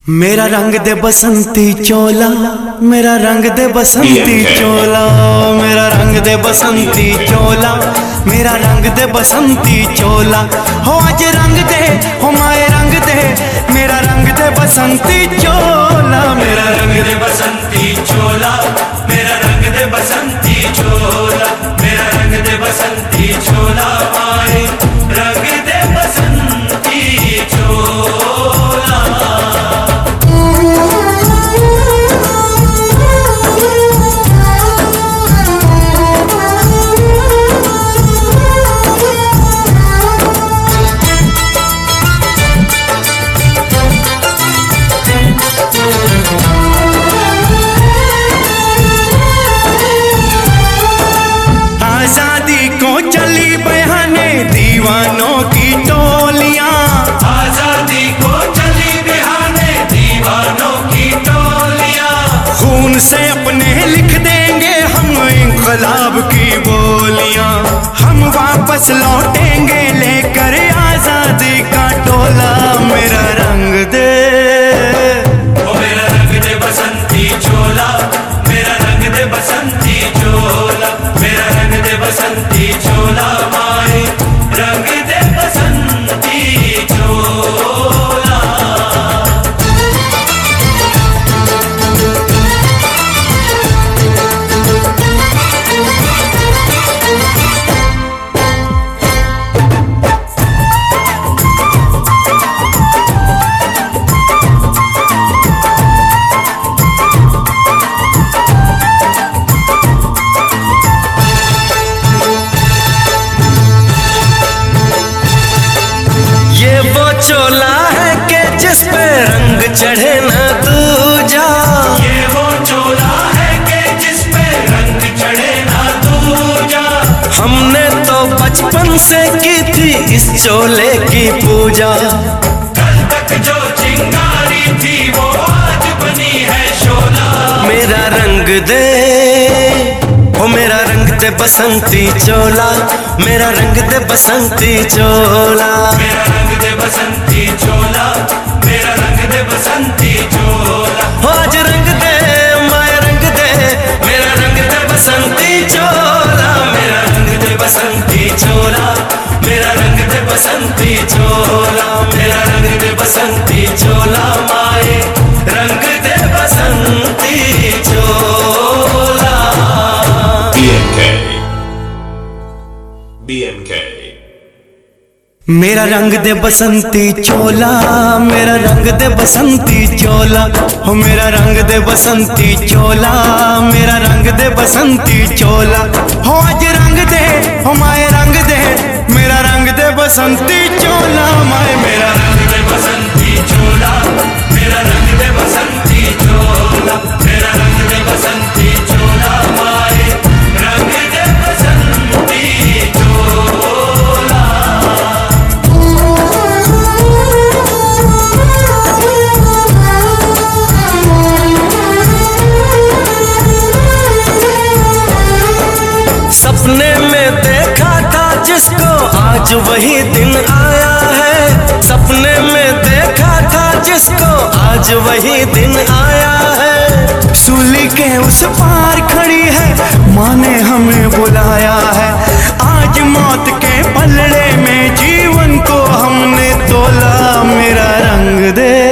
मेरा रंग दे बसंती चोला, मेरा रंग दे बसंती चोला, मेरा रंग दे बसंती चोला, मेरा रंग दे बसंती चोला। हो आज रंग दे, हो माए रंग दे, मेरा रंग दे बसंती चोला, मेरा रंग दे बसंती चोला, मेरा रंग दे बसंती चोला, मेरा रंग दे बसंती चोला, माए रंग दे बसंती चोला। आजादी को चली बहाने दीवानों की टोलियां, आजादी को चली बहाने दीवानों की टोलियां। खून से अपने लिख देंगे हम इंकलाब की बोलियां। हम वापस लौटेंगे लेकर आजादी का टोला, मेरा रंग दे, ओ मेरा रंग दे बसंती चोला, मेरा रंग दे बसंती चोला, मेरा रंग दे बसंती चोला, माए रंग दे बसंती चोला। ये वो चोला है कि जिस पे रंग चढ़े ना दूजा, ये वो चोला है कि जिस पे रंग चढ़े ना दूजा। हमने तो बचपन से की थी इस चोले की पूजा। कल तक जो चिंगारी थी वो आज बनी है शोला। मेरा रंग दे, ओ मेरा रंग दे बसंती चोला, मेरा रंग दे बसंती चोला। मेरा रंग दे बसंती चोला, मेरा रंग दे बसंती चोला। आज रंग दे माया रंग दे, मेरा रंग दे बसंती चोला, मेरा रंग दे बसंती चोला, मेरा रंग दे बसंती चोला, मेरा रंग दे बसंती चोला, माए रंग दे बसंती चोला। BMK मेरा रंग दे बसंती चोला, मेरा रंग दे बसंती चोला, हो मेरा रंग दे बसंती चोला, मेरा रंग दे बसंती चोला। हो आज रंग दे, हो माए रंग दे, मेरा रंग दे बसंती चोला, माए मेरा रंग दे बसंती चोला, मेरा रंग दे बसंती चोला, मेरा रंग दे बसंती चोला, माए रंग दे बसंती चोला। सपने में देखा था जिसको आज वही दिन आया है। सपने में देखा था जिसको आज वही दिन आया है। सूली के उस पार खड़ी है, माँ ने हमें बुलाया है। आज मौत के पलड़े में जीवन को हमने तोला, मेरा रंग दे,